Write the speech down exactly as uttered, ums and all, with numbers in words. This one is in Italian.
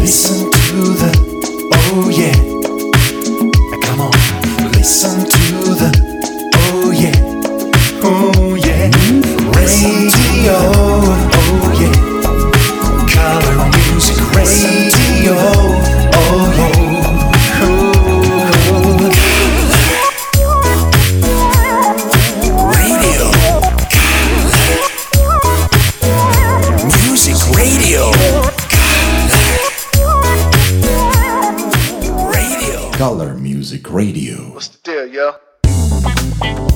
Listen to the, oh yeah. Come on, listen to the, oh yeah, oh yeah. Radio, oh yeah. Color music radio, oh yeah. Color Music Radio. What's the deal, yo?